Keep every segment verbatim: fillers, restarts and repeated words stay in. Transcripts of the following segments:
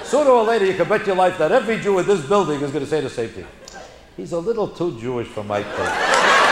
Sooner or later, you can bet your life that every Jew in this building is going to say the same thing. He's a little too Jewish for my taste.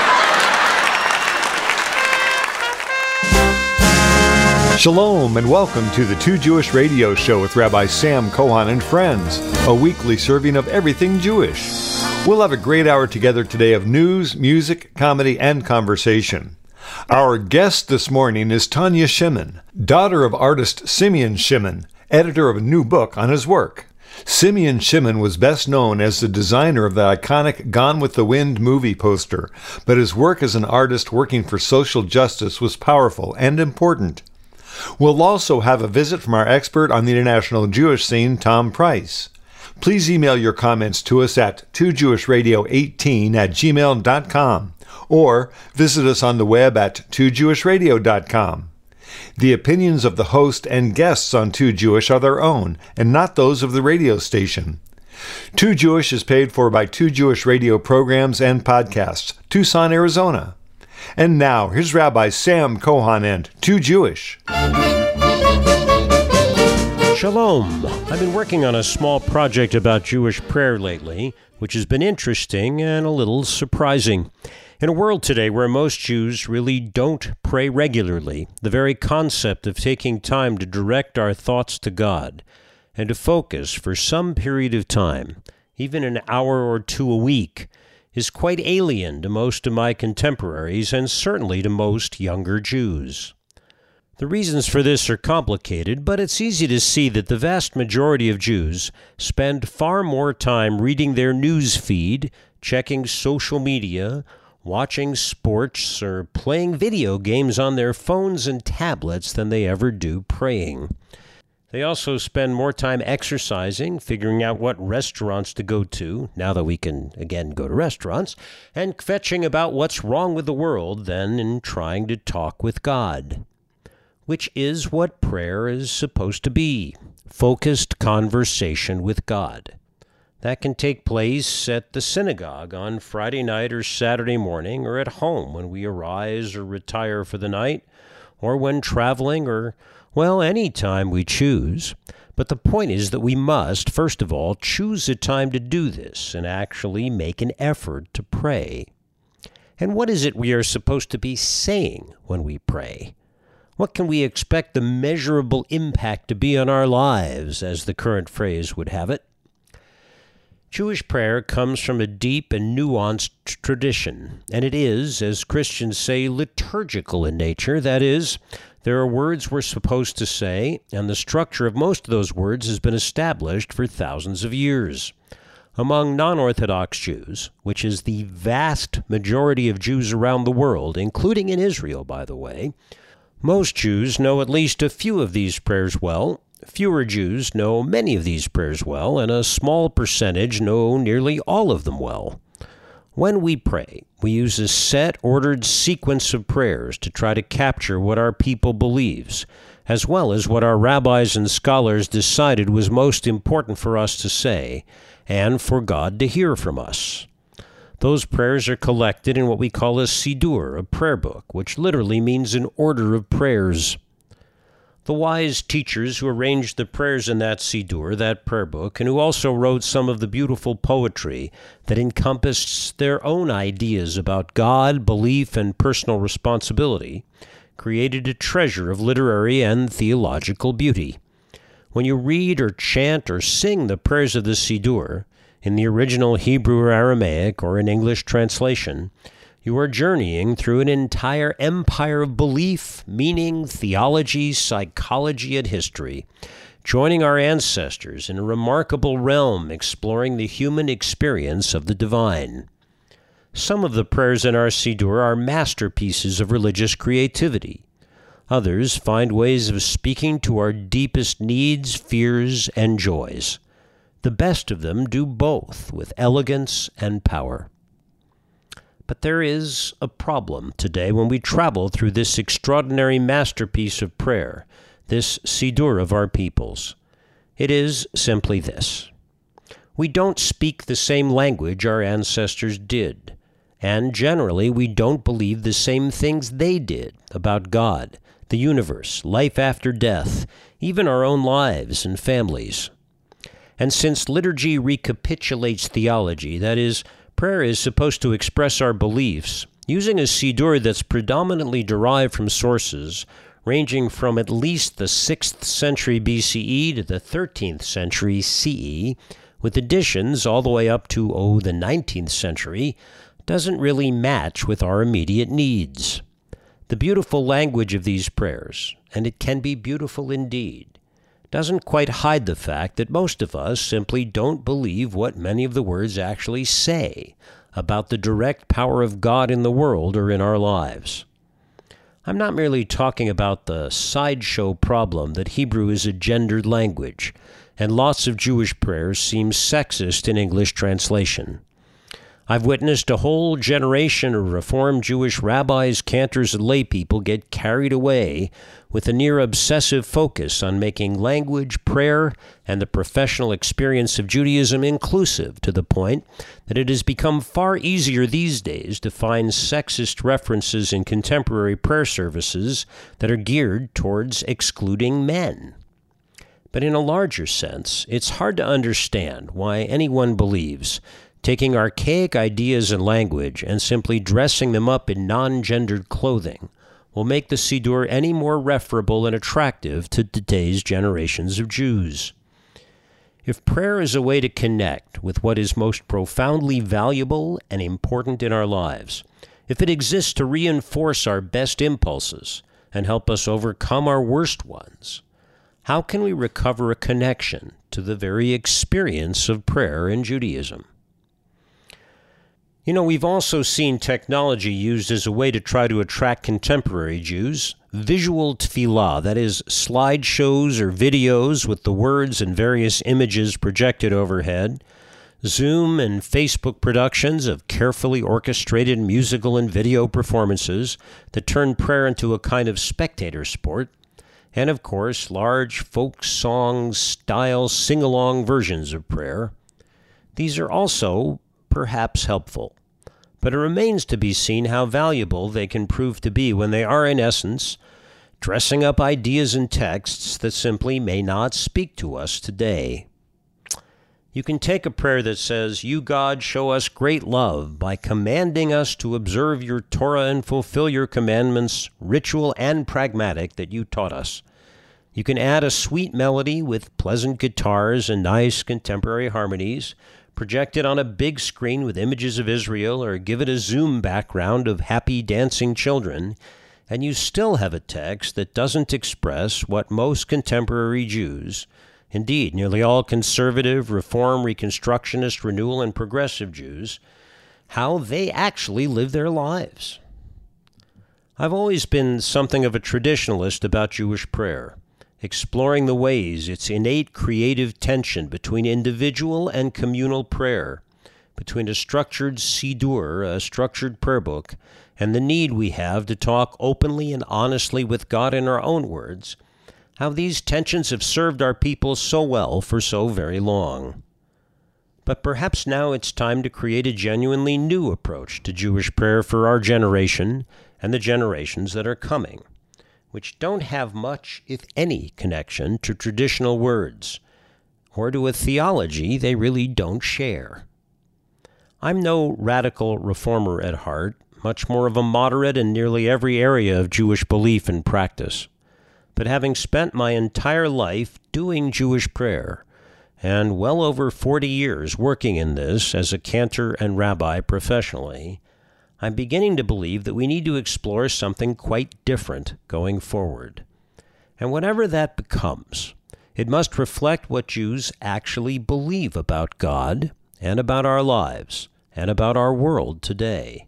Shalom and welcome to the Two Jewish Radio Show with Rabbi Sam Cohen and friends, a weekly serving of everything Jewish. We'll have a great hour together today of news, music, comedy, and conversation. Our guest this morning is Tanya Shimon, daughter of artist Simeon Shimon, editor of a new book on his work. Simeon Shimon was best known as the designer of the iconic Gone with the Wind movie poster, but his work as an artist working for social justice was powerful and important. We'll also have a visit from our expert on the international Jewish scene, Tom Price. Please email your comments to us at two jewish radio eighteen at gmail dot com or visit us on the web at two jewish radio dot com. The opinions of the host and guests on Too Jewish are their own, and not those of the radio station. Too Jewish is paid for by Too Jewish Radio programs and podcasts, Tucson, Arizona. And now, here's Rabbi Sam Cohen and Too Jewish. Shalom. I've been working on a small project about Jewish prayer lately, which has been interesting and a little surprising. In a world today where most Jews really don't pray regularly, the very concept of taking time to direct our thoughts to God and to focus for some period of time, even an hour or two a week, is quite alien to most of my contemporaries and certainly to most younger Jews. The reasons for this are complicated, but it's easy to see that the vast majority of Jews spend far more time reading their news feed, checking social media, watching sports, or playing video games on their phones and tablets than they ever do praying. They also spend more time exercising, figuring out what restaurants to go to, now that we can again go to restaurants, and fetching about what's wrong with the world than in trying to talk with God. Which is what prayer is supposed to be, focused conversation with God. That can take place at the synagogue on Friday night or Saturday morning, or at home when we arise or retire for the night, or when traveling, or, well, any time we choose. But the point is that we must, first of all, choose a time to do this and actually make an effort to pray. And what is it we are supposed to be saying when we pray? What can we expect the measurable impact to be on our lives, as the current phrase would have it? Jewish prayer comes from a deep and nuanced tradition, and it is, as Christians say, liturgical in nature. That is, there are words we're supposed to say, and the structure of most of those words has been established for thousands of years. Among non-Orthodox Jews, which is the vast majority of Jews around the world, including in Israel, by the way, most Jews know at least a few of these prayers well. Fewer Jews know many of these prayers well, and a small percentage know nearly all of them well. When we pray, we use a set, ordered sequence of prayers to try to capture what our people believes, as well as what our rabbis and scholars decided was most important for us to say, and for God to hear from us. Those prayers are collected in what we call a Siddur, a prayer book, which literally means an order of prayers. The wise teachers who arranged the prayers in that Siddur, that prayer book, and who also wrote some of the beautiful poetry that encompassed their own ideas about God, belief, and personal responsibility, created a treasure of literary and theological beauty. When you read or chant or sing the prayers of the Siddur, in the original Hebrew or Aramaic or in English translation, you are journeying through an entire empire of belief, meaning, theology, psychology, and history, joining our ancestors in a remarkable realm exploring the human experience of the divine. Some of the prayers in our Siddur are masterpieces of religious creativity. Others find ways of speaking to our deepest needs, fears, and joys. The best of them do both with elegance and power. But there is a problem today when we travel through this extraordinary masterpiece of prayer, this Siddur of our peoples. It is simply this. We don't speak the same language our ancestors did, and generally we don't believe the same things they did about God, the universe, life after death, even our own lives and families. And since liturgy recapitulates theology, that is, prayer is supposed to express our beliefs, using a Siddur that's predominantly derived from sources ranging from at least the sixth century B C E to the thirteenth century C E, with additions all the way up to, oh, the nineteenth century, doesn't really match with our immediate needs. The beautiful language of these prayers, and it can be beautiful indeed, doesn't quite hide the fact that most of us simply don't believe what many of the words actually say about the direct power of God in the world or in our lives. I'm not merely talking about the sideshow problem that Hebrew is a gendered language, and lots of Jewish prayers seem sexist in English translation. I've witnessed a whole generation of Reformed Jewish rabbis, cantors, and laypeople get carried away with a near-obsessive focus on making language, prayer, and the professional experience of Judaism inclusive, to the point that it has become far easier these days to find sexist references in contemporary prayer services that are geared towards excluding men. But in a larger sense, it's hard to understand why anyone believes taking archaic ideas and language and simply dressing them up in non-gendered clothing will make the Siddur any more referable and attractive to today's generations of Jews. If prayer is a way to connect with what is most profoundly valuable and important in our lives, if it exists to reinforce our best impulses and help us overcome our worst ones, how can we recover a connection to the very experience of prayer in Judaism? You know, we've also seen technology used as a way to try to attract contemporary Jews. Visual tefillah, that is, slideshows or videos with the words and various images projected overhead. Zoom and Facebook productions of carefully orchestrated musical and video performances that turn prayer into a kind of spectator sport. And, of course, large folk song-style sing-along versions of prayer. These are also perhaps helpful, but it remains to be seen how valuable they can prove to be when they are, in essence, dressing up ideas and texts that simply may not speak to us today. You can take a prayer that says, "You, God, show us great love by commanding us to observe your Torah and fulfill your commandments, ritual and pragmatic, that you taught us." You can add a sweet melody with pleasant guitars and nice contemporary harmonies, project it on a big screen with images of Israel, or give it a Zoom background of happy dancing children, and you still have a text that doesn't express what most contemporary Jews, indeed nearly all conservative, Reform, Reconstructionist, Renewal, and Progressive Jews, how they actually live their lives. I've always been something of a traditionalist about Jewish prayer, exploring the ways its innate creative tension between individual and communal prayer, between a structured Siddur, a structured prayer book, and the need we have to talk openly and honestly with God in our own words, how these tensions have served our people so well for so very long. But perhaps now it's time to create a genuinely new approach to Jewish prayer for our generation and the generations that are coming, which don't have much, if any, connection to traditional words, or to a theology they really don't share. I'm no radical reformer at heart, much more of a moderate in nearly every area of Jewish belief and practice. But having spent my entire life doing Jewish prayer, and well over forty years working in this as a cantor and rabbi professionally, I'm beginning to believe that we need to explore something quite different going forward. And whatever that becomes, it must reflect what Jews actually believe about God and about our lives and about our world today.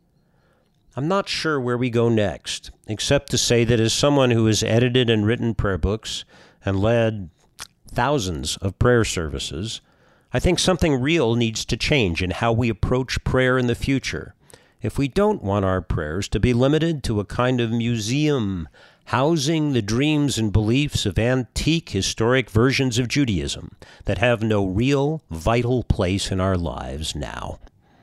I'm not sure where we go next, except to say that as someone who has edited and written prayer books and led thousands of prayer services, I think something real needs to change in how we approach prayer in the future, if we don't want our prayers to be limited to a kind of museum housing the dreams and beliefs of antique historic versions of Judaism that have no real, vital place in our lives now.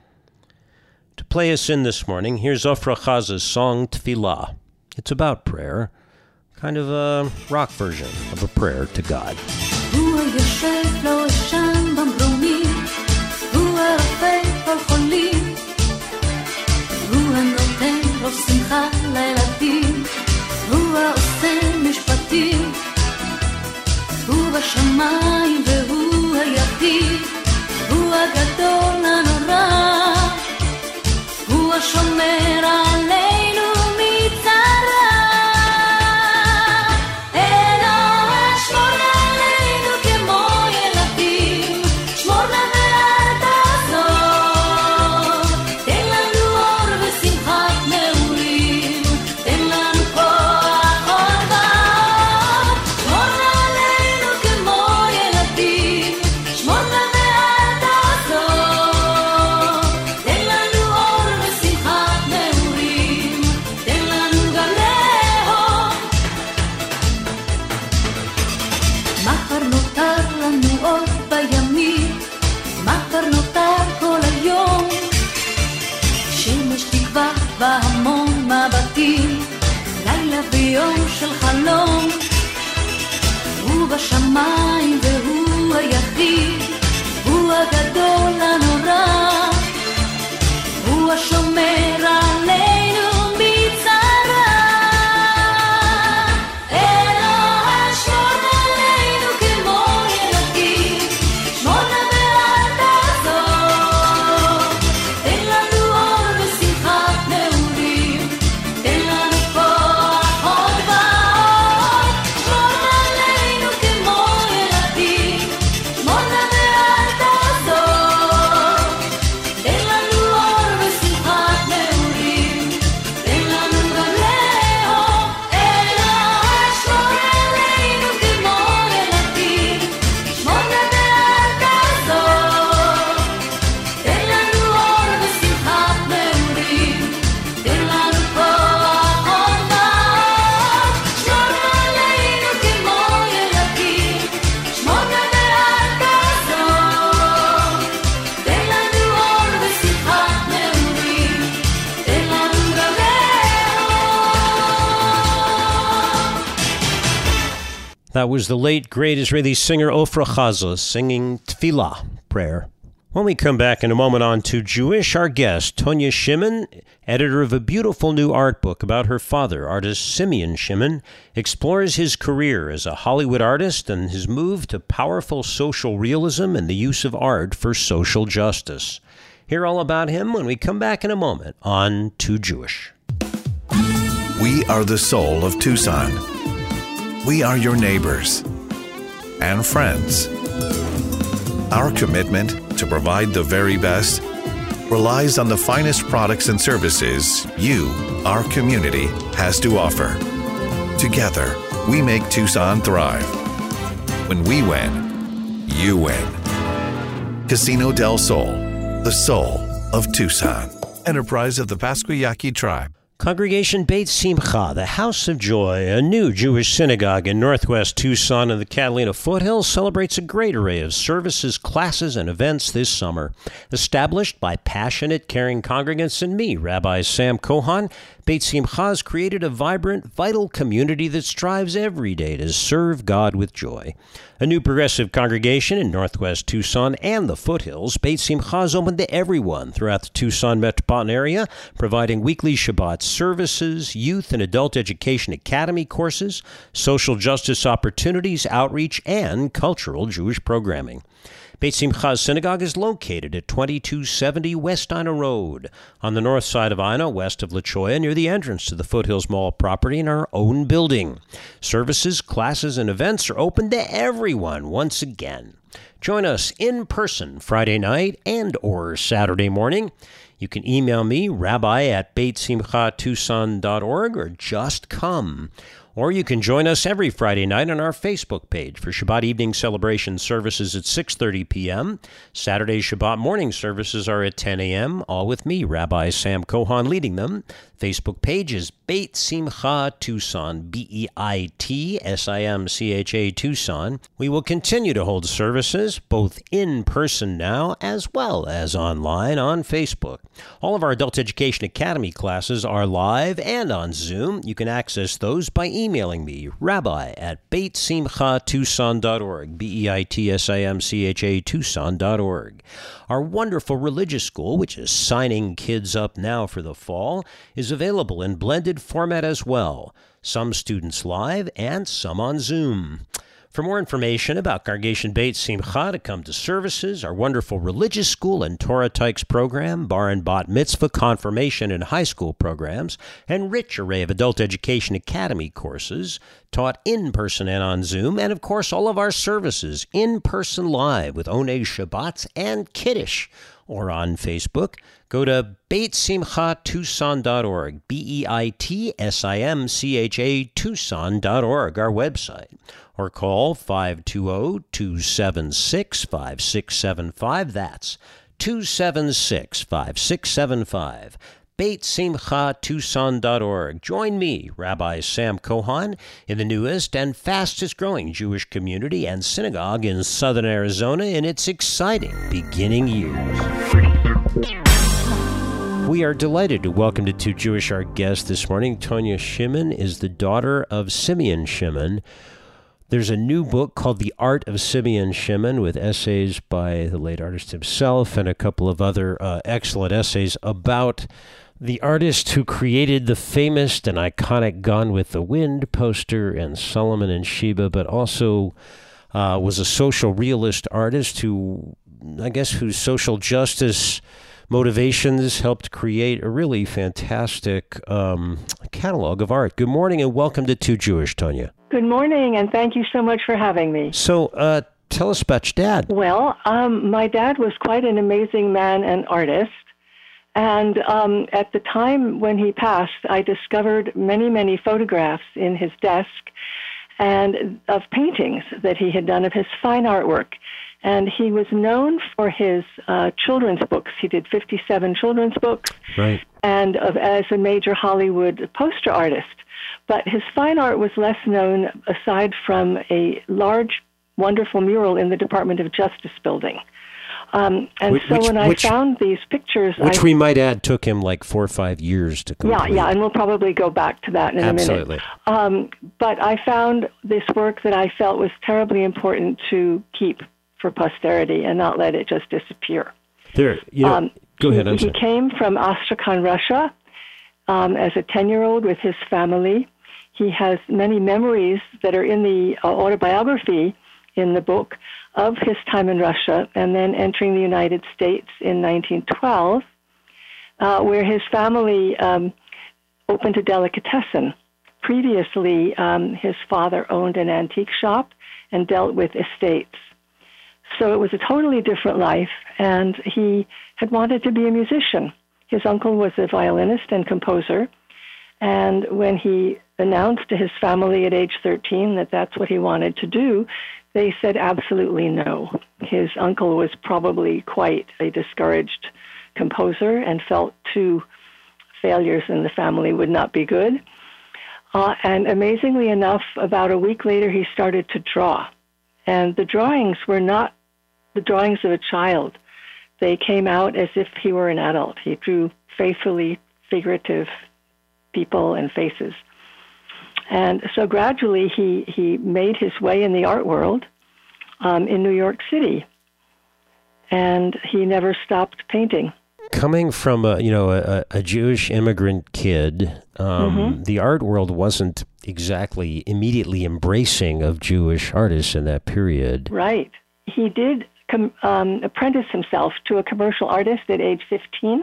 To play us in this morning, here's Ofra Chaza's song Tefillah. It's about prayer, kind of a rock version of a prayer to God. הוא היושב לו שם במרומים, הוא הרופא כל חולים, הוא הנותן ראש שמחה לילדים, הוא העושה משפטים, הוא בשמיים והוא היחיד, הוא הגדול הנורא, הוא השומר עלינו מצרה. אלוהי שמור עלינו כמו ילדים, שמור נא ואל תעזוב, תן לנו אור ושמחת נעורים, תן לנו כוח עוד ועוד, שמור נא עלינו כמו ילדים, שמור נא ואל תעזוב, תן לנו אור ושמחת נעורים, תן לנו גם לאהוב. מה כבר נותר לנו עוד בימים, מה כבר נותר כל היום, שמש תקווה בהמון מבטים, לילה ויום של חלום, הוא בשמיים והוא היחיד, הוא הגדול הנורא, הוא השומר עלינו מצרה. אלוהי שמור עלינו כמו ילדים, שמור נא ואל תעזוב, תן לנו אור ושמחת נעורים, תן לנו כוח עוד ועוד, שמור עלינו כמו ילדים, שמור נא ואל תעזוב, תן לנו אור ושמחת נעורים, תן לנו גם לאהוב. אלוהי שמור עלינו כמו ילדים, שמור נא ואל תעזוב, תן לנו אור ושמחת נעורים, תן לנו כוח עוד ועוד, שמור עלינו כמו ילדים, שמור נא ואל תעזוב, תן לנו אור ושמחת נעורים, תן לנו גם לאהוב. That was the late, great Israeli singer Ofra Chazos singing Tefillah, prayer. When we come back in a moment on To Jewish, our guest, Tonya Shimon, editor of a beautiful new art book about her father, artist Simeon Shimon, explores his career as a Hollywood artist and his move to powerful social realism and the use of art for social justice. Hear all about him when we come back in a moment on To Jewish. We are the soul of Tucson. We are your neighbors and friends. Our commitment to provide the very best relies on the finest products and services you, our community, has to offer. Together, we make Tucson thrive. When we win, you win. Casino del Sol, the soul of Tucson. Enterprise of the Pasquayaqui tribe. Congregation Beit Simcha, the House of Joy, a new Jewish synagogue in northwest Tucson in the Catalina foothills, celebrates a great array of services, classes, and events this summer. Established by passionate, caring congregants and me, Rabbi Sam Kohan, Beit Simcha has created a vibrant, vital community that strives every day to serve God with joy. A new progressive congregation in northwest Tucson and the foothills, Beit Simcha is open to everyone throughout the Tucson metropolitan area, providing weekly Shabbat services, youth and adult education academy courses, social justice opportunities, outreach, and cultural Jewish programming. Beit Simcha's synagogue is located at twenty-two seventy West Ina Road, on the north side of Ina, west of La Choya, near the entrance to the Foothills Mall property in our own building. Services, classes, and events are open to everyone once again. Join us in person Friday night and or Saturday morning. You can email me, rabbi at beit simcha tucson dot org, or just come. Or you can join us every Friday night on our Facebook page for Shabbat evening celebration services at six thirty p.m. Saturday Shabbat morning services are at ten a.m., all with me, Rabbi Sam Kohan, leading them. Facebook page is Beit Simcha Tucson, B E I T S I M C H A Tucson. We will continue to hold services, both in person now as well as online on Facebook. All of our Adult Education Academy classes are live and on Zoom. You can access those by email. emailing me, rabbi at beit simcha tucson dot org, B E I T S I M C H A Tucson dot org. Our wonderful religious school, which is signing kids up now for the fall, is available in blended format as well. Some students live and some on Zoom. For more information about Congregation Beit Simcha to come to services, our wonderful religious school and Torah Tykes program, bar and bat mitzvah, confirmation, and high school programs, and rich array of adult education academy courses taught in person and on Zoom, and of course all of our services in person live with Onei Shabbats and Kiddush, or on Facebook, go to beit simcha tucson dot org, B E I T S I M C H A Tucson dot org, our website, or call five two zero, two seven six, five six seven five. That's two seven six, five six seven five. beit simcha tucson dot org. Join me, Rabbi Sam Cohon, in the newest and fastest-growing Jewish community and synagogue in southern Arizona in its exciting beginning years. We are delighted to welcome to Two Jewish our guest this morning. Tonya Shimon is the daughter of Simeon Shimon. There's a new book called The Art of Simeon Shimon with essays by the late artist himself and a couple of other uh, excellent essays about the artist who created the famous and iconic Gone with the Wind poster and Solomon and Sheba, but also uh, was a social realist artist who, I guess, whose social justice motivations helped create a really fantastic um, catalog of art. Good morning and welcome to Two Jewish, Tonya. Good morning, and thank you so much for having me. So, uh, tell us about your dad. Well, um, my dad was quite an amazing man and artist. And um, at the time when he passed, I discovered many, many photographs in his desk and of paintings that he had done of his fine artwork. And he was known for his uh, children's books. He did fifty-seven children's books, right, and of, as a major Hollywood poster artist. But his fine art was less known aside from a large, wonderful mural in the Department of Justice building. Um, and which, so when I which, found these pictures... Which I, we might add took him like four or five years to complete. Yeah, yeah, and we'll probably go back to that in Absolutely. a minute. Um, but I found this work that I felt was terribly important to keep for posterity and not let it just disappear. There, you know, um, go ahead, he, I'm he sorry. came from Astrakhan, Russia, um, as a ten-year-old with his family. He has many memories that are in the uh, autobiography in the book of his time in Russia and then entering the United States in nineteen twelve, uh, where his family um, opened a delicatessen. Previously, um, his father owned an antique shop and dealt with estates. So it was a totally different life, and he had wanted to be a musician. His uncle was a violinist and composer, and when he announced to his family at age thirteen that that's what he wanted to do, they said absolutely no. His uncle was probably quite a discouraged composer and felt two failures in the family would not be good. Uh, and amazingly enough, about a week later, he started to draw. And the drawings were not the drawings of a child. They came out as if he were an adult. He drew faithfully figurative people and faces. And so gradually he, he made his way in the art world um, in New York City. And he never stopped painting. Coming from a, you know, a, a Jewish immigrant kid, um, mm-hmm. the art world wasn't exactly immediately embracing of Jewish artists in that period. Right. He did com- um, apprentice himself to a commercial artist at age fifteen.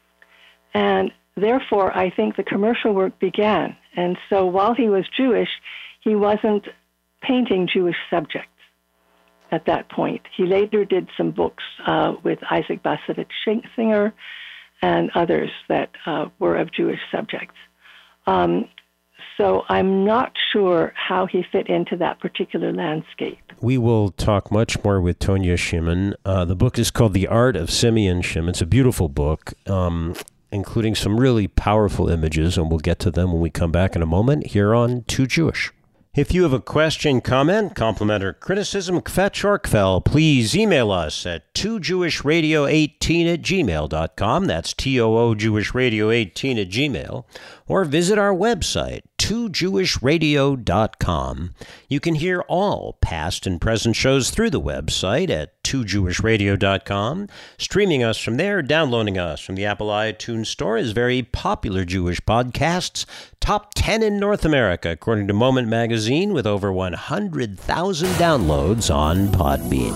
And therefore, I think the commercial work began. And so while he was Jewish, he wasn't painting Jewish subjects at that point. He later did some books uh, with Isaac Bashevis Singer and others that uh, were of Jewish subjects. Um, so I'm not sure how he fit into that particular landscape. We will talk much more with Tonya Shimon. Uh, the book is called The Art of Simeon Shimon. It's a beautiful book, um, including some really powerful images, and we'll get to them when we come back in a moment here on Two Jewish. If you have a question, comment, compliment, or criticism, kvetch or kvel, please email us at two jewish radio eighteen at gmail dot com. That's T O O Jewish Radio eighteen at Gmail. Or visit our website, two jewish radio dot com. You can hear all past and present shows through the website at two jewish radio dot com. Streaming us from there, downloading us from the Apple iTunes Store is very popular Jewish podcasts. Top ten in North America, according to Moment Magazine, with over one hundred thousand downloads on Podbean.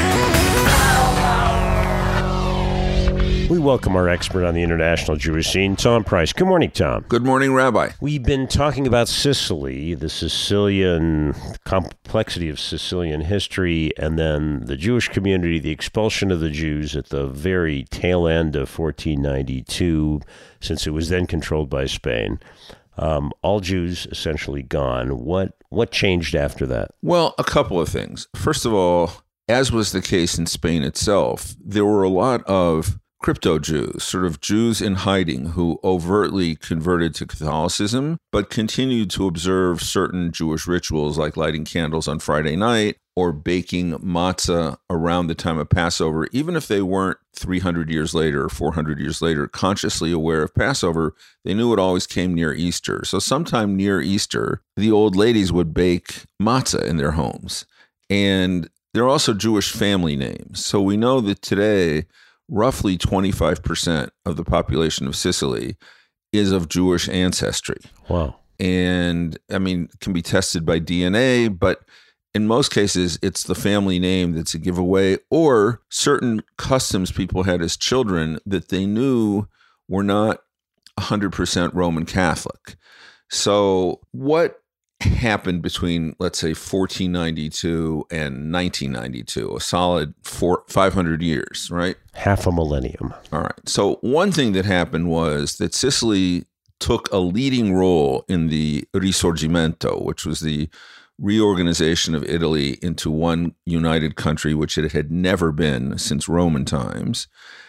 We welcome our expert on the international Jewish scene, Tom Price. Good morning, Tom. Good morning, Rabbi. We've been talking about Sicily, the Sicilian complexity of Sicilian history, and then the Jewish community, the expulsion of the Jews at the very tail end of fourteen ninety-two, since it was then controlled by Spain. Um, all Jews essentially gone. What what changed after that? Well, a couple of things. First of all, as was the case in Spain itself, there were a lot of crypto-Jews, sort of Jews in hiding who overtly converted to Catholicism, but continued to observe certain Jewish rituals like lighting candles on Friday night or baking matzah around the time of Passover, even if they weren't three hundred years later or four hundred years later consciously aware of Passover. They knew it always came near Easter. So sometime near Easter, the old ladies would bake matzah in their homes. And there are also Jewish family names. So we know that today, roughly twenty-five percent of the population of Sicily is of Jewish ancestry. Wow. And, I mean, it can be tested by D N A, but in most cases, it's the family name that's a giveaway, or certain customs people had as children that they knew were not one hundred percent Roman Catholic. So what happened between, let's say, fourteen ninety-two and nineteen ninety-two, a solid four, five hundred years, right? Half a millennium. All right. So one thing that happened was that Sicily took a leading role in the Risorgimento, which was the reorganization of Italy into one united country, which it had never been since Roman times,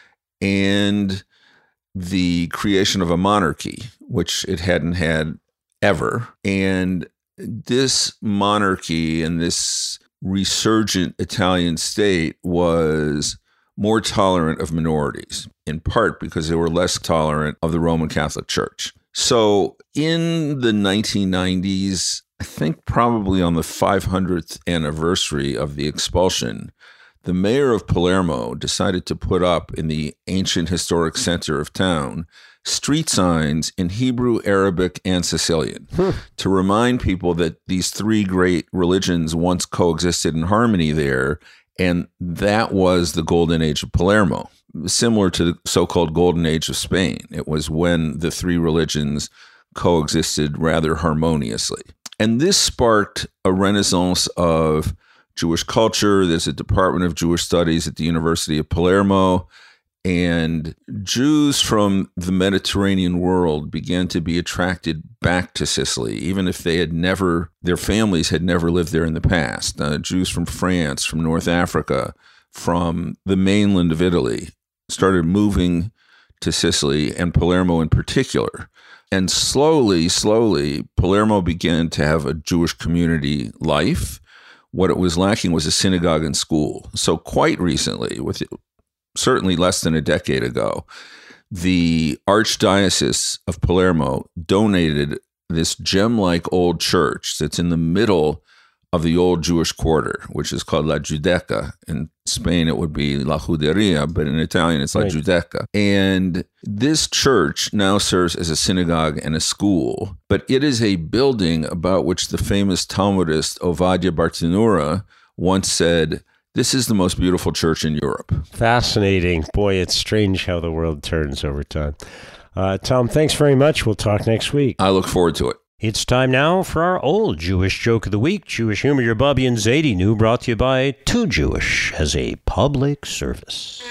and the creation of a monarchy, which it hadn't had ever. And this monarchy and this resurgent Italian state was more tolerant of minorities, in part because they were less tolerant of the Roman Catholic Church. So in the nineteen nineties, I think probably on the five hundredth anniversary of the expulsion, the mayor of Palermo decided to put up in the ancient historic center of town street signs in Hebrew, Arabic, and Sicilian hmm. to remind people that these three great religions once coexisted in harmony there, and that was the golden age of Palermo, similar to the so-called golden age of Spain. It was when the three religions coexisted rather harmoniously. And this sparked a renaissance of Jewish culture. There's a Department of Jewish Studies at the University of Palermo, and Jews from the Mediterranean world began to be attracted back to Sicily, even if they had never, their families had never lived there in the past. Uh, Jews from France, from North Africa, from the mainland of Italy started moving to Sicily, and Palermo in particular. And slowly, slowly, Palermo began to have a Jewish community life. What it was lacking was a synagogue and school. So quite recently, with certainly less than a decade ago, the Archdiocese of Palermo donated this gem-like old church that's in the middle of the old Jewish quarter, which is called La Giudecca. In Spain, it would be La Juderia, but in Italian, it's La right. Giudecca. And this church now serves as a synagogue and a school, but it is a building about which the famous Talmudist Ovadia Bartanura once said, "This is the most beautiful church in Europe." Fascinating. Boy, it's strange how the world turns over time. Uh, Tom, thanks very much. We'll talk next week. I look forward to it. It's time now for our old Jewish joke of the week. Jewish humor, your Bobby and Zadie New, brought to you by Too Jewish as a public service.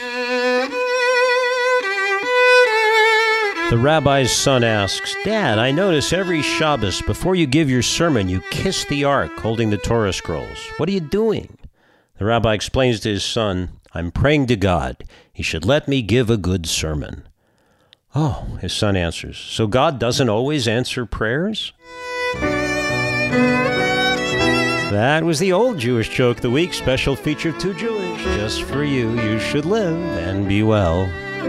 The rabbi's son asks, "Dad, I notice every Shabbos before you give your sermon, you kiss the ark holding the Torah scrolls. What are you doing?" The rabbi explains to his son, "I'm praying to God. He should let me give a good sermon." "Oh," his son answers, "so God doesn't always answer prayers?" That was the old Jewish joke of the week, special feature of Too Jewish. Just for you, you should live and be well.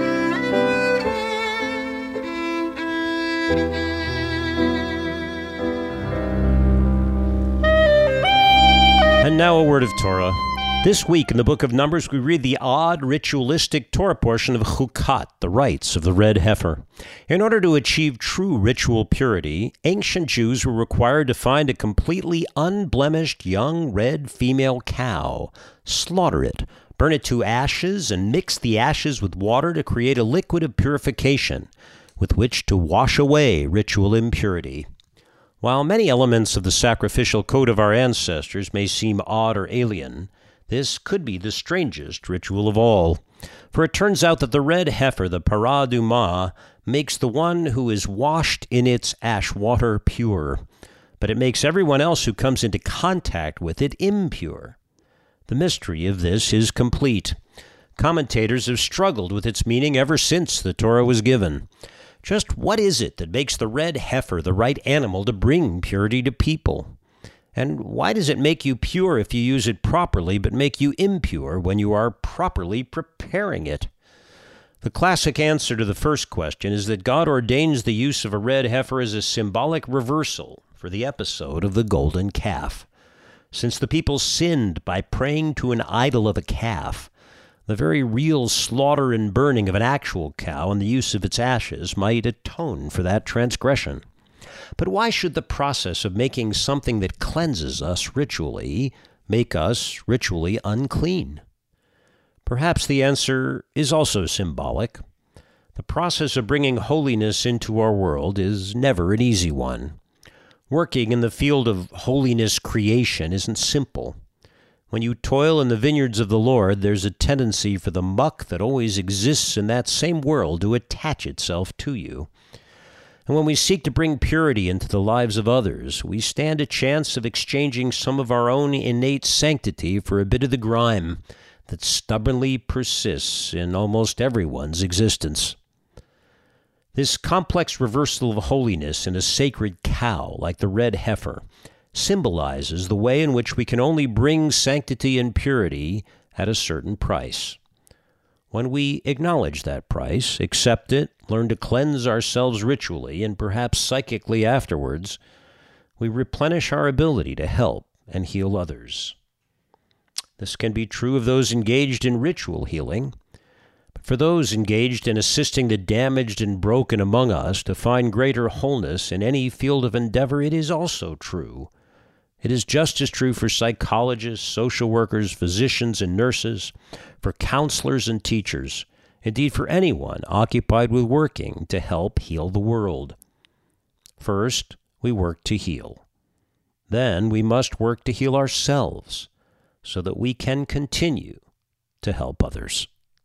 And now a word of Torah. This week in the book of Numbers, we read the odd ritualistic Torah portion of Chukat, the rites of the red heifer. In order to achieve true ritual purity, ancient Jews were required to find a completely unblemished young red female cow, slaughter it, burn it to ashes, and mix the ashes with water to create a liquid of purification with which to wash away ritual impurity. While many elements of the sacrificial code of our ancestors may seem odd or alien, this could be the strangest ritual of all, for it turns out that the red heifer, the parah adumah, makes the one who is washed in its ash water pure, but it makes everyone else who comes into contact with it impure. The mystery of this is complete. Commentators have struggled with its meaning ever since the Torah was given. Just what is it that makes the red heifer the right animal to bring purity to people? And why does it make you pure if you use it properly, but make you impure when you are properly preparing it? The classic answer to the first question is that God ordains the use of a red heifer as a symbolic reversal for the episode of the golden calf. Since the people sinned by praying to an idol of a calf, the very real slaughter and burning of an actual cow and the use of its ashes might atone for that transgression. But why should the process of making something that cleanses us ritually make us ritually unclean? Perhaps the answer is also symbolic. The process of bringing holiness into our world is never an easy one. Working in the field of holiness creation isn't simple. When you toil in the vineyards of the Lord, there's a tendency for the muck that always exists in that same world to attach itself to you. And when we seek to bring purity into the lives of others, we stand a chance of exchanging some of our own innate sanctity for a bit of the grime that stubbornly persists in almost everyone's existence. This complex reversal of holiness in a sacred cow like the red heifer symbolizes the way in which we can only bring sanctity and purity at a certain price. When we acknowledge that price, accept it, learn to cleanse ourselves ritually and perhaps psychically afterwards, we replenish our ability to help and heal others. This can be true of those engaged in ritual healing, but for those engaged in assisting the damaged and broken among us to find greater wholeness in any field of endeavor, it is also true. It is just as true for psychologists, social workers, physicians, and nurses, for counselors and teachers, indeed for anyone occupied with working to help heal the world. First, we work to heal. Then we must work to heal ourselves so that we can continue to help others.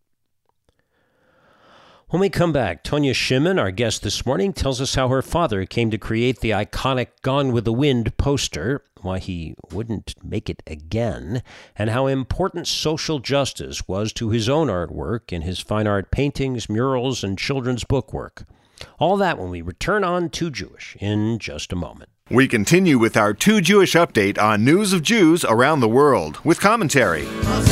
When we come back, Tonya Shimon, our guest this morning, tells us how her father came to create the iconic Gone with the Wind poster, why he wouldn't make it again, and how important social justice was to his own artwork in his fine art paintings, murals, and children's book work. All that when we return on Too Jewish in just a moment. We continue with our Too Jewish update on news of Jews around the world with commentary.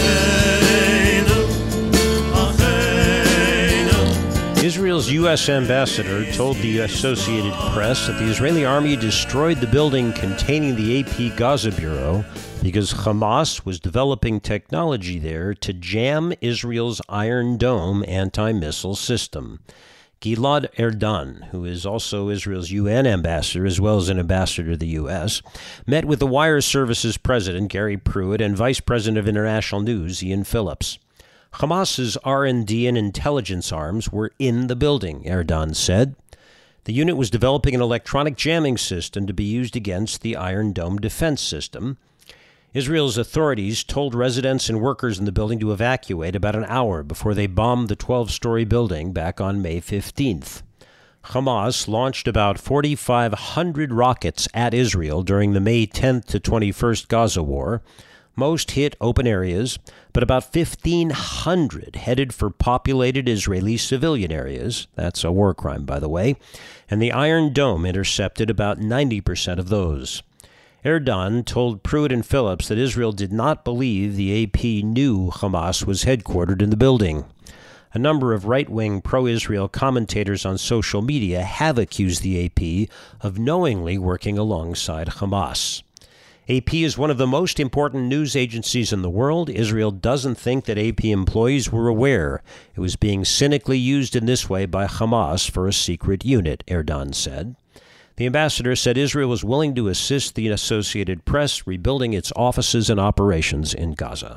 Israel's U S ambassador told the Associated Press that the Israeli army destroyed the building containing the A P Gaza Bureau because Hamas was developing technology there to jam Israel's Iron Dome anti-missile system. Gilad Erdan, who is also Israel's U N ambassador as well as an ambassador to the U S, met with the Wire Services president, Gary Pruitt, and vice president of International News, Ian Phillips. Hamas's R and D and intelligence arms were in the building, Erdan said. The unit was developing an electronic jamming system to be used against the Iron Dome defense system. Israel's authorities told residents and workers in the building to evacuate about an hour before they bombed the twelve-story building back on May fifteenth. Hamas launched about forty-five hundred rockets at Israel during the May tenth to twenty-first Gaza war. Most hit open areas, but about fifteen hundred headed for populated Israeli civilian areas. That's a war crime, by the way. And the Iron Dome intercepted about ninety percent of those. Erdogan told Pruitt and Phillips that Israel did not believe the A P knew Hamas was headquartered in the building. A number of right-wing pro-Israel commentators on social media have accused the A P of knowingly working alongside Hamas. A P is one of the most important news agencies in the world. Israel doesn't think that A P employees were aware it was being cynically used in this way by Hamas for a secret unit, Erdogan said. The ambassador said Israel was willing to assist the Associated Press rebuilding its offices and operations in Gaza.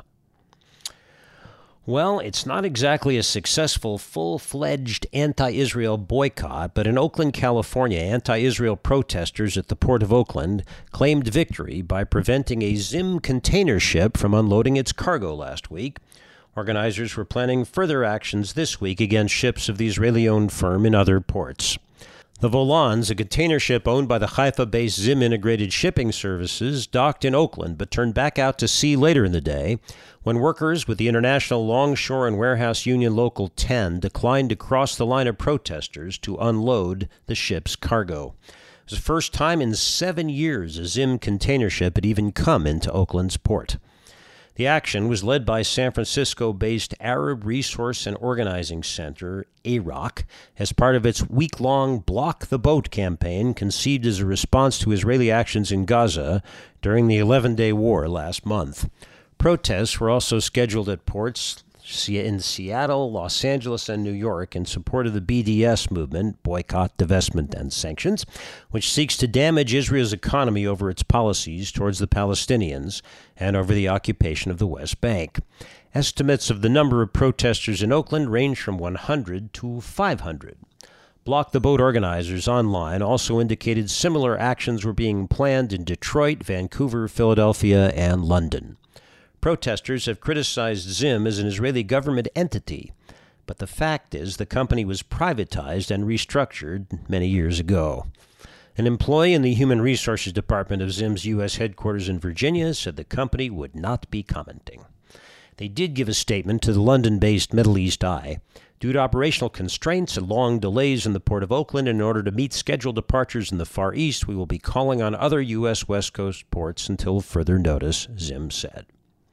Well, it's not exactly a successful, full-fledged anti-Israel boycott, but in Oakland, California, anti-Israel protesters at the Port of Oakland claimed victory by preventing a Zim container ship from unloading its cargo last week. Organizers were planning further actions this week against ships of the Israeli-owned firm in other ports. The Volans, a container ship owned by the Haifa-based Zim Integrated Shipping Services, docked in Oakland but turned back out to sea later in the day when workers with the International Longshore and Warehouse Union Local ten declined to cross the line of protesters to unload the ship's cargo. It was the first time in seven years a Zim container ship had even come into Oakland's port. The action was led by San Francisco-based Arab Resource and Organizing Center, A R O C, as part of its week-long Block the Boat campaign conceived as a response to Israeli actions in Gaza during the eleven-day war last month. Protests were also scheduled at ports in Seattle, Los Angeles, and New York in support of the B D S movement, Boycott, Divestment, and Sanctions, which seeks to damage Israel's economy over its policies towards the Palestinians and over the occupation of the West Bank. Estimates of the number of protesters in Oakland range from one hundred to five hundred. Block the Boat organizers online also indicated similar actions were being planned in Detroit, Vancouver, Philadelphia, and London. Protesters have criticized Zim as an Israeli government entity, but the fact is the company was privatized and restructured many years ago. An employee in the Human Resources Department of Zim's U S headquarters in Virginia said the company would not be commenting. They did give a statement to the London-based Middle East Eye. Due to operational constraints and long delays in the Port of Oakland, in order to meet scheduled departures in the Far East, we will be calling on other U S West Coast ports until further notice, Zim said.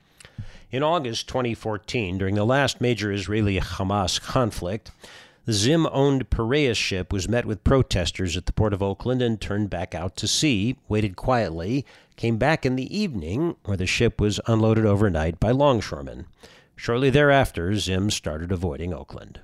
In August twenty fourteen, during the last major Israeli-Hamas conflict, the Zim-owned Piraeus ship was met with protesters at the Port of Oakland and turned back out to sea, waited quietly, came back in the evening, where the ship was unloaded overnight by longshoremen. Shortly thereafter, Zim started avoiding Oakland.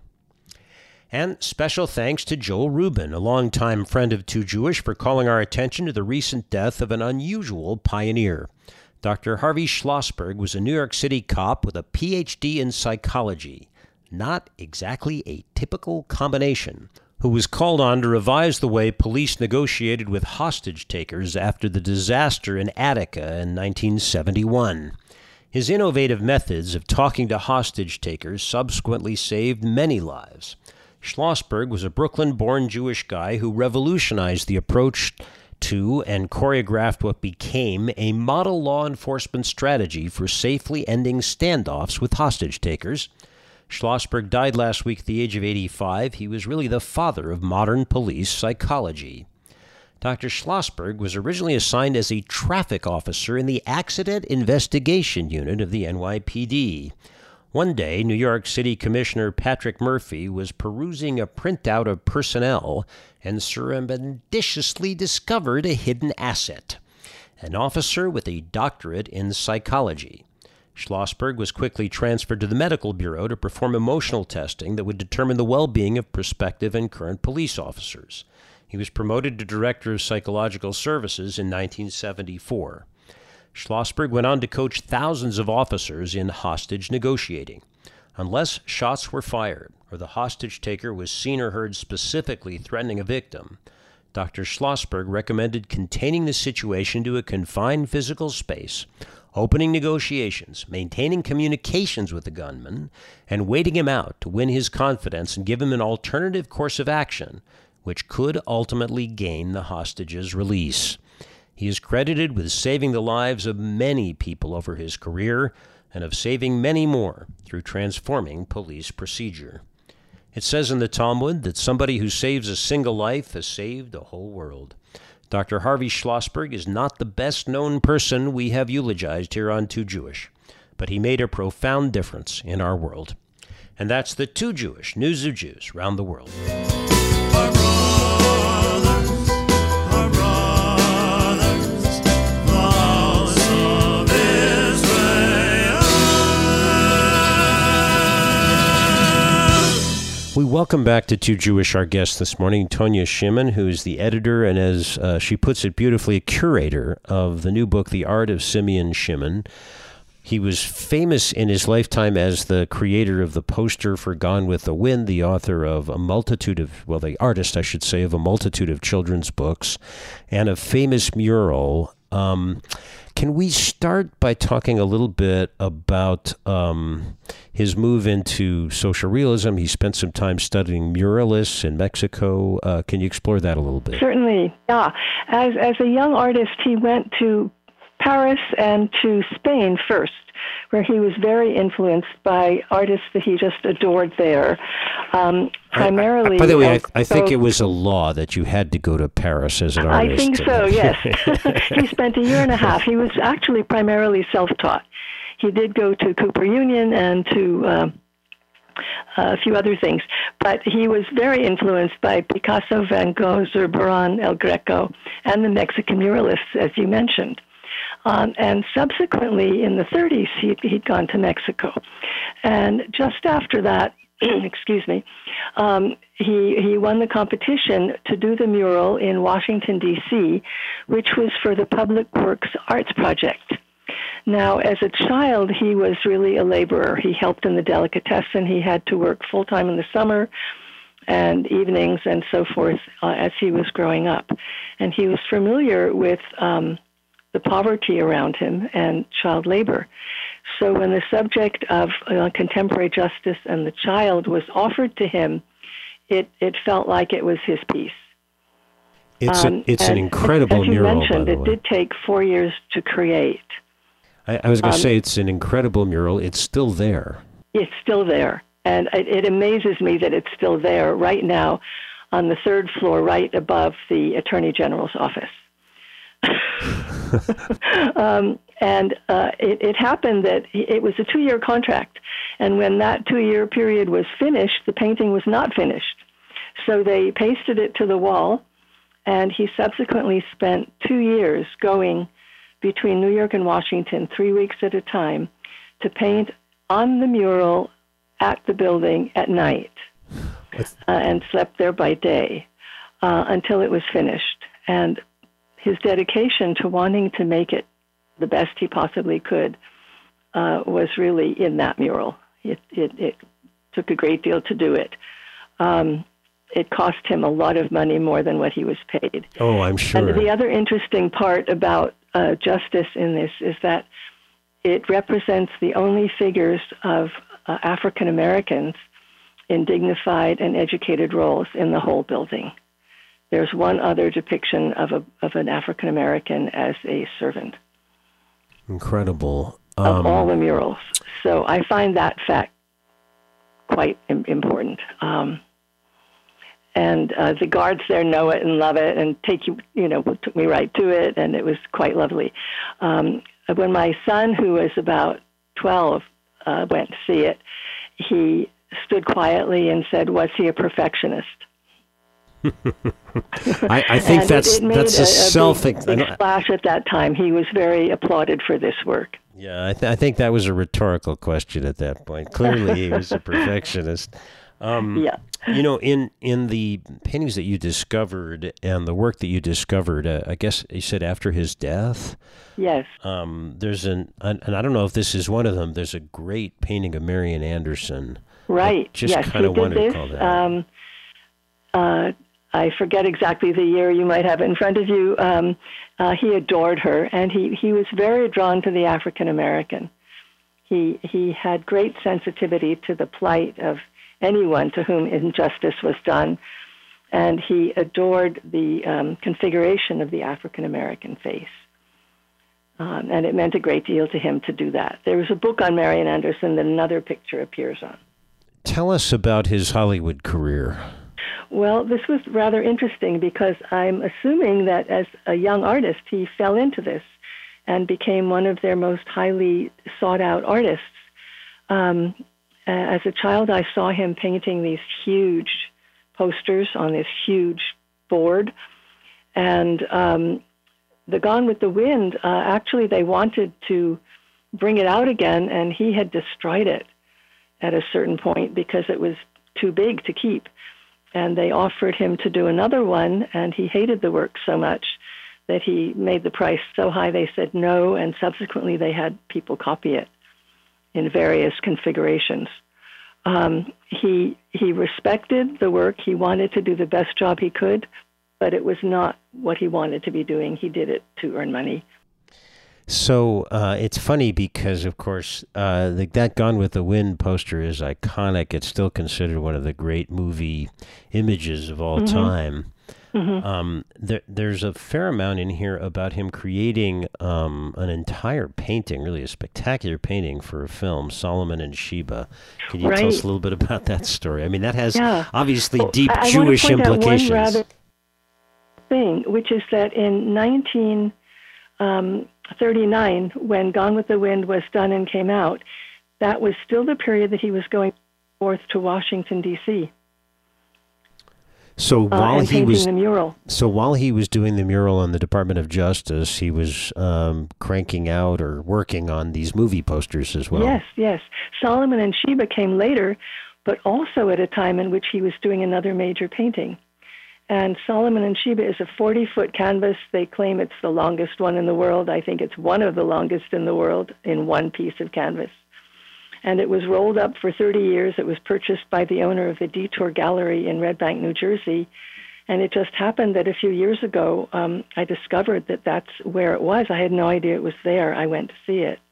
And special thanks to Joel Rubin, a longtime friend of Too Jewish, for calling our attention to the recent death of an unusual pioneer. Doctor Harvey Schlossberg was a New York City cop with a P H D in psychology, not exactly a typical combination, who was called on to revise the way police negotiated with hostage-takers after the disaster in Attica in nineteen seventy-one. His innovative methods of talking to hostage-takers subsequently saved many lives. Schlossberg was a Brooklyn-born Jewish guy who revolutionized the approach to and choreographed what became a model law enforcement strategy for safely ending standoffs with hostage-takers. Schlossberg died last week at the age of eighty-five. He was really the father of modern police psychology. Doctor Schlossberg was originally assigned as a traffic officer in the Accident Investigation Unit of the N Y P D. One day, New York City Commissioner Patrick Murphy was perusing a printout of personnel and surreptitiously discovered a hidden asset, an officer with a doctorate in psychology. Schlossberg was quickly transferred to the Medical Bureau to perform emotional testing that would determine the well-being of prospective and current police officers. He was promoted to Director of Psychological Services in nineteen seventy-four. Schlossberg went on to coach thousands of officers in hostage negotiating. Unless shots were fired or the hostage-taker was seen or heard specifically threatening a victim, Doctor Schlossberg recommended containing the situation to a confined physical space, opening negotiations, maintaining communications with the gunman, and waiting him out to win his confidence and give him an alternative course of action, which could ultimately gain the hostage's release. He is credited with saving the lives of many people over his career and of saving many more through transforming police procedure. It says in the Talmud that somebody who saves a single life has saved a whole world. Doctor Harvey Schlossberg is not the best-known person we have eulogized here on Too Jewish, but he made a profound difference in our world. And that's the Too Jewish News of Jews around the world. Our brothers, our brothers, house of Israel. We welcome back to Too Jewish our guest this morning, Tonya Shimon, who is the editor and, as uh, she puts it beautifully, a curator of the new book, The Art of Simeon Shimon. He was famous in his lifetime as the creator of the poster for Gone with the Wind, the author of a multitude of, well, the artist, I should say, of a multitude of children's books, and a famous mural. Um, can we start by talking a little bit about um, his move into social realism? He spent some time studying muralists in Mexico. Uh, can you explore that a little bit? Certainly, yeah. As as a young artist, he went to Paris and to Spain first, where he was very influenced by artists that he just adored there. Um, primarily, I, I, by the way, I, I so, think it was a law that you had to go to Paris as an artist. I think so, yes. He spent a year and a half. He was actually primarily self-taught. He did go to Cooper Union and to um, a few other things, but he was very influenced by Picasso, Van Gogh, Zurbarán, El Greco, and the Mexican muralists, as you mentioned. Um, and subsequently, in the thirties, he, he'd gone to Mexico. And just after that, excuse me, um, he, he won the competition to do the mural in Washington, D C, which was for the Public Works Arts Project. Now, as a child, he was really a laborer. He helped in the delicatessen. He had to work full-time in the summer and evenings and so forth uh, as he was growing up. And he was familiar with Um, the poverty around him and child labor. So when the subject of uh, contemporary justice and the child was offered to him, it, it felt like it was his piece. It's, um, a, it's an incredible as you mural, mentioned, by the it way. did take four years to create. I, I was going to um, say it's an incredible mural. It's still there. It's still there. And it, it amazes me that it's still there right now on the third floor, right above the Attorney General's office. um, and uh, it, it happened that it was a two-year contract, and when that two-year period was finished, the painting was not finished. So they pasted it to the wall, and he subsequently spent two years going between New York and Washington, three weeks at a time, to paint on the mural at the building at night, uh, and slept there by day uh, until it was finished. And his dedication to wanting to make it the best he possibly could uh, was really in that mural. It, it, it took a great deal to do it. Um, it cost him a lot of money, more than what he was paid. Oh, I'm sure. And the other interesting part about uh, justice in this is that it represents the only figures of uh, African Americans in dignified and educated roles in the whole building. There's one other depiction of a of an African American as a servant. Incredible. Of Um, all the murals. So I find that fact quite im- important. Um, and uh, the guards there know it and love it and take you, you know, took me right to it, and it was quite lovely. Um, when my son, who was about twelve, uh, went to see it, he stood quietly and said, "Was he a perfectionist?" I, I think And that's it, it made that's a, a, a self. big, big splash at that time. He was very applauded for this work. Yeah, I, th- I think that was a rhetorical question at that point. Clearly, he was a perfectionist. Um, yeah. You know, in, in the paintings that you discovered and the work that you discovered, uh, I guess you said after his death. Yes. Um, there's an, and I don't know if this is one of them. There's a great painting of Marian Anderson. Right. I just yes. kind of he wanted did to this. call that. Um, uh, I forget exactly the year. You might have it in front of you. Um, uh, he adored her, and he, he was very drawn to the African American. He he had great sensitivity to the plight of anyone to whom injustice was done, and he adored the um, configuration of the African American face. Um, and it meant a great deal to him to do that. There was a book on Marian Anderson that another picture appears on. Tell us about his Hollywood career. Well, this was rather interesting because I'm assuming that as a young artist, he fell into this and became one of their most highly sought-out artists. Um, as a child, I saw him painting these huge posters on this huge board. And um, the Gone with the Wind, uh, actually, they wanted to bring it out again, and he had destroyed it at a certain point because it was too big to keep. And they offered him to do another one, and he hated the work so much that he made the price so high they said no, and subsequently they had people copy it in various configurations. Um, he he respected the work. He wanted to do the best job he could, but it was not what he wanted to be doing. He did it to earn money. So uh, it's funny because, of course, uh, the, that Gone with the Wind poster is iconic. It's still considered one of the great movie images of all Mm-hmm. time. Mm-hmm. Um, there, there's a fair amount in here about him creating um, an entire painting, really a spectacular painting for a film, Solomon and Sheba. Can you Right. tell us a little bit about that story? I mean, that has Yeah. obviously Well, deep I, I Jewish want to point implications. Out one rather thing, which is that in nineteen thirty-nine, when Gone with the Wind was done and came out, that was still the period that he was going forth to Washington, D C So uh, while and he painting was the mural. so while he was doing the mural on the Department of Justice, he was um, cranking out or working on these movie posters as well. Yes, yes. Solomon and Sheba came later, but also at a time in which he was doing another major painting. And Solomon and Sheba is a forty-foot canvas. They claim it's the longest one in the world. I think it's one of the longest in the world in one piece of canvas. And it was rolled up for thirty years. It was purchased by the owner of the Detour Gallery in Red Bank, New Jersey. And it just happened that a few years ago, um, I discovered that that's where it was. I had no idea it was there. I went to see it.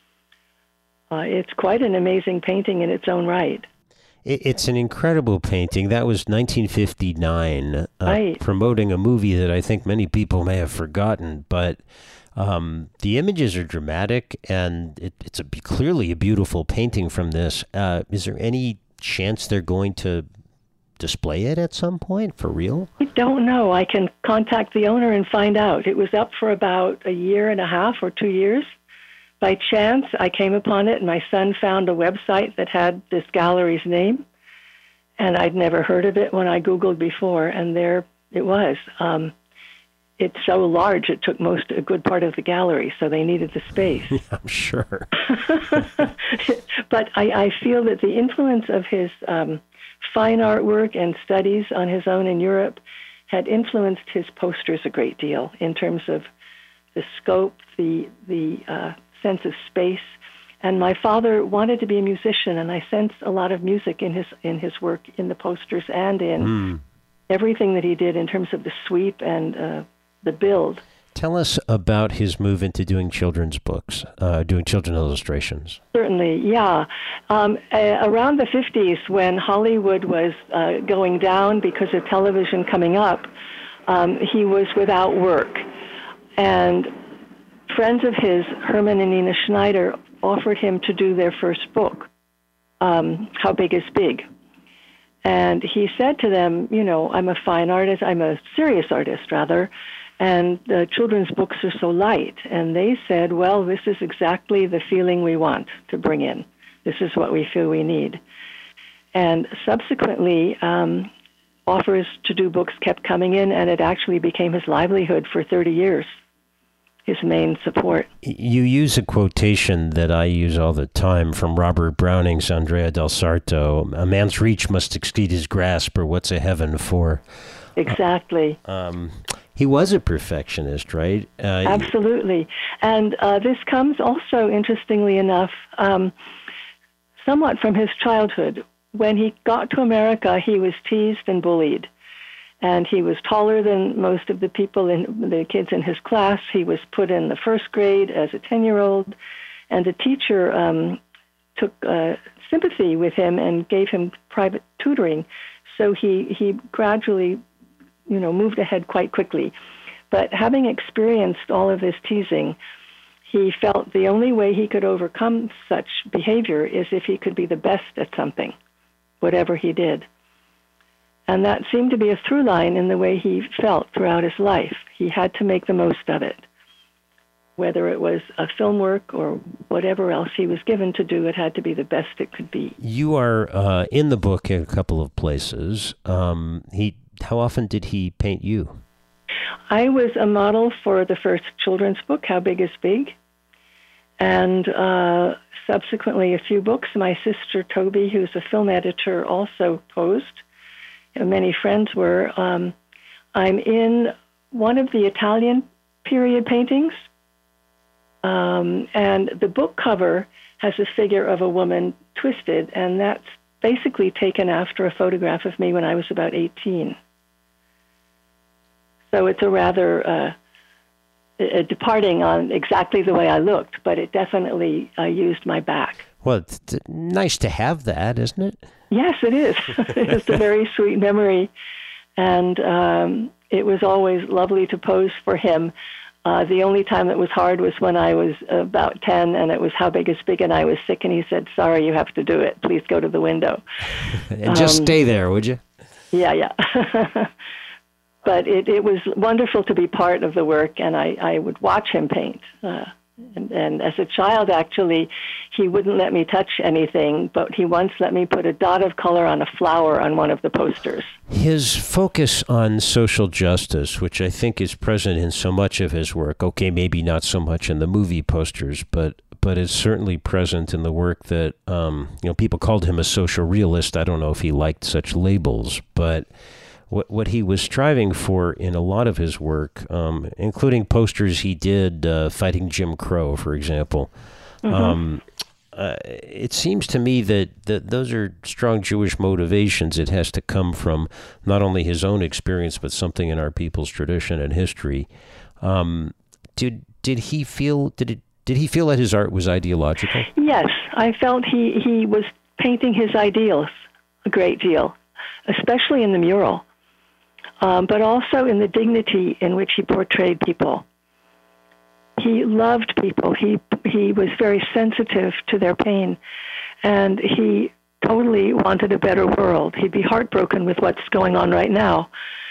Uh, it's quite an amazing painting in its own right. It, it's an incredible painting. That was nineteen fifty-nine, uh, Right. promoting a movie that I think many people may have forgotten. But um, the images are dramatic, and it, it's a, clearly a beautiful painting from this. Uh, is there any chance they're going to display it at some point, for real? I don't know. I can contact the owner and find out. It was up for about a year and a half or two years. By chance, I came upon it, and my son found a website that had this gallery's name, and I'd never heard of it when I Googled before, and there it was. Um, it's so large, it took most, a good part of the gallery, so they needed the space. I'm sure. But I, I feel that the influence of his um, fine artwork and studies on his own in Europe had influenced his posters a great deal in terms of the scope, the the uh, sense of space. And my father wanted to be a musician, and I sense a lot of music in his in his work, in the posters and in Mm. everything that he did in terms of the sweep and uh, the build. Tell us about his move into doing children's books, uh, doing children's illustrations. Certainly, yeah. Um, uh, around the fifties, when Hollywood was uh, going down because of television coming up, um, he was without work. And friends of his, Herman and Nina Schneider, offered him to do their first book, um, How Big is Big? And he said to them, you know, I'm a fine artist, I'm a serious artist, rather, and the children's books are so light. And they said, well, this is exactly the feeling we want to bring in. This is what we feel we need. And subsequently, um, offers to do books kept coming in, and it actually became his livelihood for thirty years, his main support. You use a quotation that I use all the time from Robert Browning's Andrea del Sarto. A man's reach must exceed his grasp, or what's a heaven for? Exactly. Um, he was a perfectionist, right? Uh, Absolutely. And uh, this comes also, interestingly enough, um, somewhat from his childhood. When he got to America, he was teased and bullied. And he was taller than most of the people, in the kids in his class. He was put in the first grade as a ten-year-old. And the teacher um, took uh, sympathy with him and gave him private tutoring. So he, he gradually, you know, moved ahead quite quickly. But having experienced all of this teasing, he felt the only way he could overcome such behavior is if he could be the best at something, whatever he did. And that seemed to be a through line in the way he felt throughout his life. He had to make the most of it. Whether it was a film work or whatever else he was given to do, it had to be the best it could be. You are uh, in the book in a couple of places. Um, he, how often did he paint you? I was a model for the first children's book, How Big is Big? And uh, subsequently a few books. My sister Toby, who's a film editor, also posed. And many friends were. Um, I'm in one of the Italian period paintings. Um, and the book cover has a figure of a woman twisted, and that's basically taken after a photograph of me when I was about eighteen. So it's a rather uh, a departing on exactly the way I looked, but it definitely uh, used my back. Well, it's t- nice to have that, isn't it? Yes, it is. It's a very sweet memory, and um, it was always lovely to pose for him. Uh, the only time it was hard was when I was about ten, and it was How Big is Big, and I was sick, and he said, sorry, you have to do it. Please go to the window. And just Um, stay there, would you? Yeah, yeah. But it, it was wonderful to be part of the work, and I, I would watch him paint. Uh, and, and as a child, actually, he wouldn't let me touch anything, but he once let me put a dot of color on a flower on one of the posters. His focus on social justice, which I think is present in so much of his work, okay, maybe not so much in the movie posters, but but it's certainly present in the work that, um, you know, people called him a social realist. I don't know if he liked such labels, but what what he was striving for in a lot of his work, um, including posters he did uh, fighting Jim Crow, for example, Mm-hmm. um, uh, it seems to me that, that those are strong Jewish motivations. It has to come from not only his own experience, but something in our people's tradition and history. Um, did did he feel did it did he feel that his art was ideological? Yes, I felt he, he was painting his ideals a great deal, especially in the mural, um, but also in the dignity in which he portrayed people. He loved people. He he was very sensitive to their pain, and he totally wanted a better world. He'd be heartbroken with what's going on right now.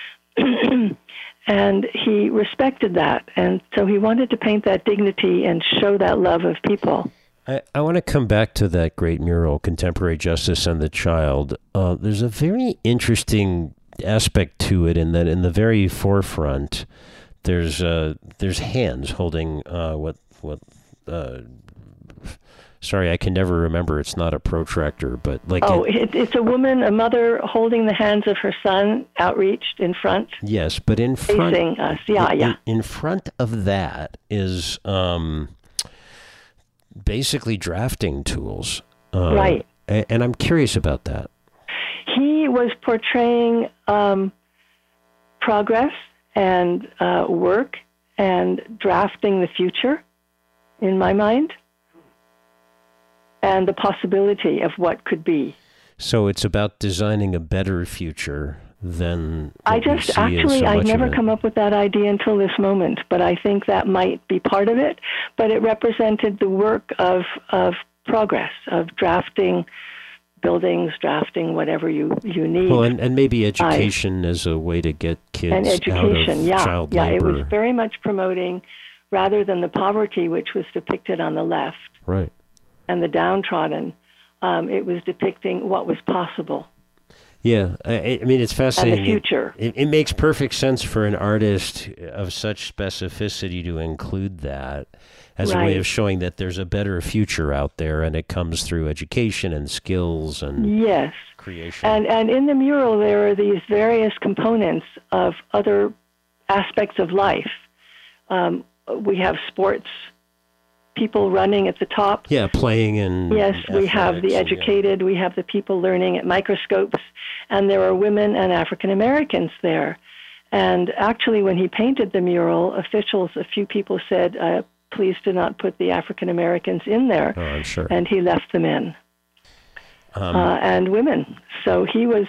And he respected that, and so he wanted to paint that dignity and show that love of people. I, I want to come back to that great mural, Contemporary Justice and the Child. Uh, there's a very interesting aspect to it in that in the very forefront, there's uh, there's hands holding uh, what what. Uh, sorry, I can never remember. It's not a protractor, but like oh, it, it, it's a woman, a mother holding the hands of her son, outreached in front. Yes, but in front, facing us. Yeah, in, yeah. In front of that is um, basically drafting tools. Uh, Right. a- And I'm curious about that. He was portraying um, progress and uh, work and drafting the future, in my mind, and the possibility of what could be. So it's about designing a better future than I what we just, see in actually, so I'd much of never it. come up with that idea until this moment, but I think that might be part of it. But it represented the work of, of progress, of drafting buildings, drafting whatever you, you need. Well, and, and maybe education as a way to get kids and education, out of yeah. child yeah, labor. it was very much promoting, rather than the poverty which was depicted on the left Right. and the downtrodden, um, it was depicting what was possible. Yeah, I, I mean, it's fascinating. future. It, it makes perfect sense for an artist of such specificity to include that as a way Right. of showing that there's a better future out there, and it comes through education and skills and Yes. creation. And and in the mural, there are these various components of other aspects of life. Um, we have sports, people running at the top. yeah, playing and Yes, we have athletics the and, yeah. educated, we have the people learning at microscopes, and there are women and African Americans there. And actually, when he painted the mural, officials, a few people said, uh, please do not put the African Americans in there. Oh, I'm sure. And he left them in. Um, uh, and women. So he was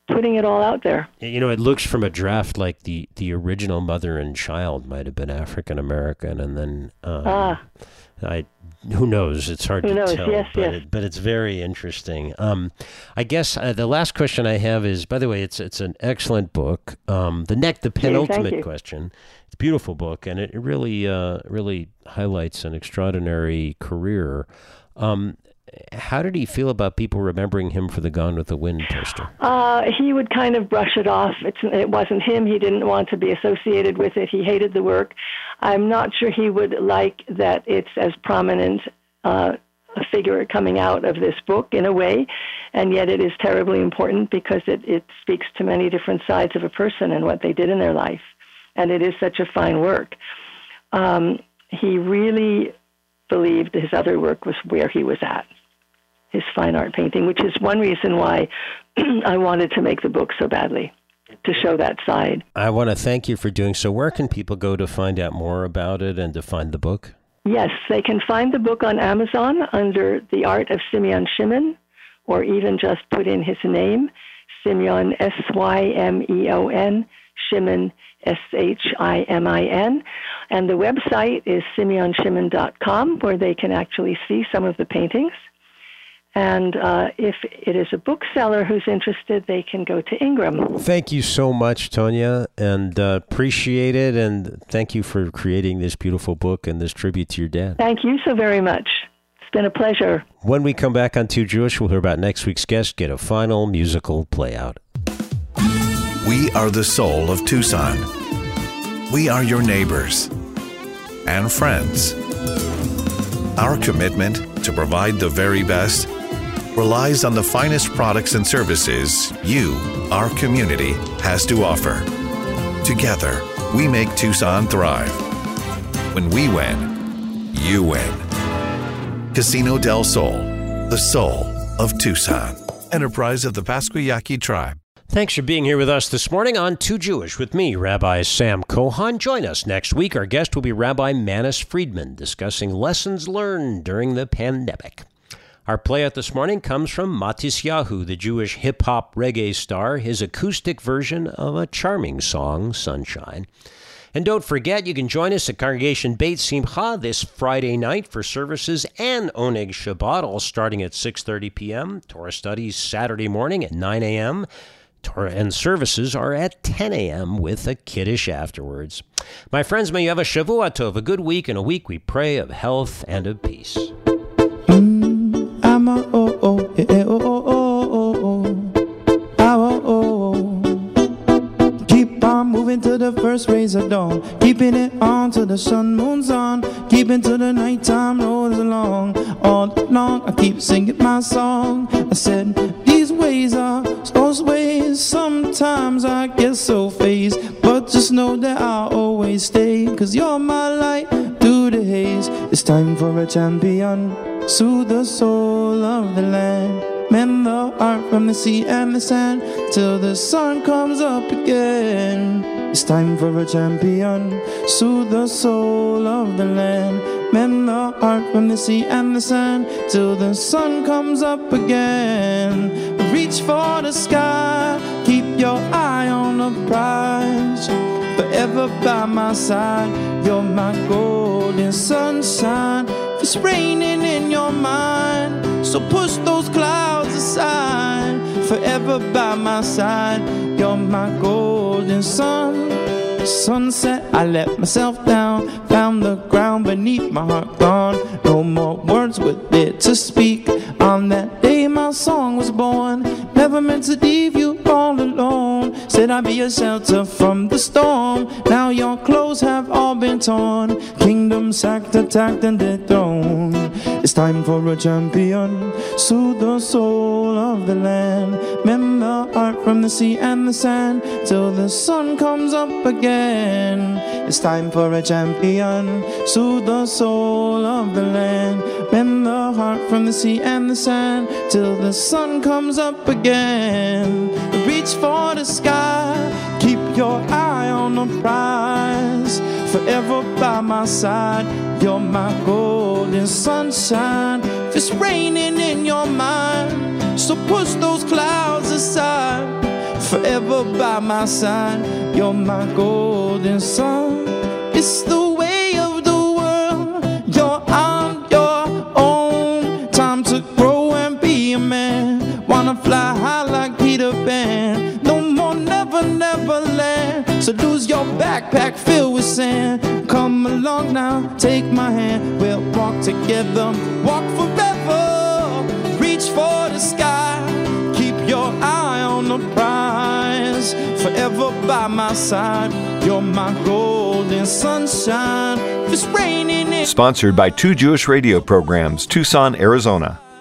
putting it all out there. You know, it looks from a draft like the, the original mother and child might have been African American, and then um, Ah. I who knows? It's hard Who to knows? tell, Yes, but, yes. It, but it's very interesting. Um, I guess uh, the last question I have is, by the way, it's it's an excellent book. Um, the next, the penultimate you. question. It's a beautiful book, and it really uh, really highlights an extraordinary career. Um, how did he feel about people remembering him for the Gone with the Wind poster? Uh, he would kind of brush it off. It's, it wasn't him. He didn't want to be associated with it. He hated the work. I'm not sure he would like that it's as prominent uh, a figure coming out of this book in a way, and yet it is terribly important because it, it speaks to many different sides of a person and what they did in their life, and it is such a fine work. Um, he really believed his other work was where he was at, his fine art painting, which is one reason why I wanted to make the book so badly, to show that side. I want to thank you for doing so. Where can people go to find out more about it and to find the book? Yes, they can find the book on Amazon under The Art of Simeon Shimon, or even just put in his name, Simeon, S Y M E O N, Shimon, S H I M I N. And the website is simeon shimon dot com, where they can actually see some of the paintings. And uh, if it is a bookseller who's interested, they can go to Ingram. Thank you so much, Tonya, and uh, appreciate it. And thank you for creating this beautiful book and this tribute to your dad. Thank you so very much. It's been a pleasure. When we come back on Too Jewish, we'll hear about next week's guest, get a final musical play out. We are the soul of Tucson. We are your neighbors and friends. Our commitment to provide the very best relies on the finest products and services you, our community, has to offer. Together, we make Tucson thrive. When we win, you win. Casino del Sol, the soul of Tucson. Enterprise of the Pasquayaqui Tribe. Thanks for being here with us this morning on Too Jewish with me, Rabbi Sam Kohan. Join us next week. Our guest will be Rabbi Manis Friedman, discussing lessons learned during the pandemic. Our play out this morning comes from Matisyahu, the Jewish hip-hop reggae star, his acoustic version of a charming song, Sunshine. And don't forget, you can join us at Congregation Beit Simcha this Friday night for services and Oneg Shabbat, all starting at six thirty p.m. Torah studies Saturday morning at nine a.m., Torah and services are at ten a.m. with a Kiddush afterwards. My friends, may you have a Shavua Tov, a good week, and a week we pray of health and of peace. I'm a oh oh eh, eh, oh oh oh oh oh ah, oh oh. Keep on moving to the first rays of dawn, keeping it on till the sun moons on, keeping till the nighttime rolls along. All along I keep singing my song. I said these ways are those ways. Sometimes I get so phased, but just know that I'll always stay, 'cause you're my light through the haze. It's time for a champion. Soothe the soul of the land, mend the heart from the sea and the sand, till the sun comes up again. It's time for a champion. Soothe the soul of the land, mend the heart from the sea and the sand, till the sun comes up again. Reach for the sky, keep your eye on the prize. Forever by my side, you're my golden sunshine. It's raining in your mind, so push those clouds aside. Forever by my side, you're my golden sun. Sunset, I let myself down, found the ground beneath my heart gone. No more words with it to speak. On that day my song was born, never meant to leave you all alone. Said I'd be a shelter from the storm. Now your clothes have all been torn, kingdom sacked, attacked and dethroned. It's time for a champion. Soothe the soul of the land, mend the heart from the sea and the sand, till the sun comes up again. It's time for a champion. Soothe the soul of the land, mend the heart from the sea and the sand, till the sun comes up again. Reach for the sky, keep your eye on the prize. Forever by my side, you're my golden sunshine. If it's raining in your mind, so push those clouds aside. forever by my side. You're my golden sun. It's the way of the world. You're on your own. Time to grow and be a man. Wanna fly high like Peter Pan. No more never, never land. So lose your backpack filled with sand. Come along now, take my hand. We'll walk together, walk forever. Reach for the sky. Keep your eye on the prize. Forever by my side. You're my golden sunshine. If it's raining, it Sponsored by two Jewish radio programs, Tucson, Arizona.